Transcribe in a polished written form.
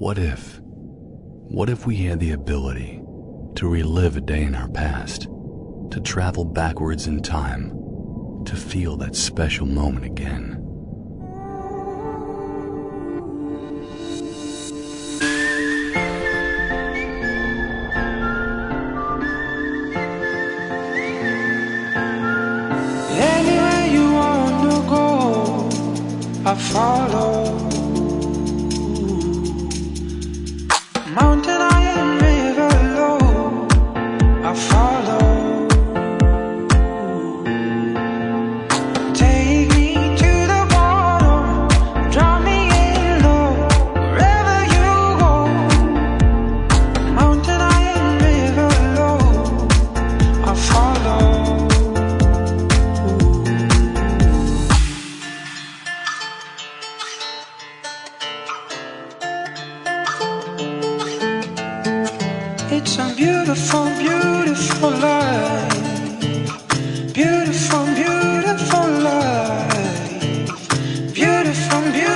What if we had the ability to relive a day in our past, to travel backwards in time, to feel that special moment again? Anywhere you wanna go, I follow. Mountain high and river low, I follow. Take me to the bottom, drop me in low, wherever you go. Mountain high and river low, I follow. It's a beautiful, beautiful life. Beautiful, beautiful life. Beautiful, beautiful.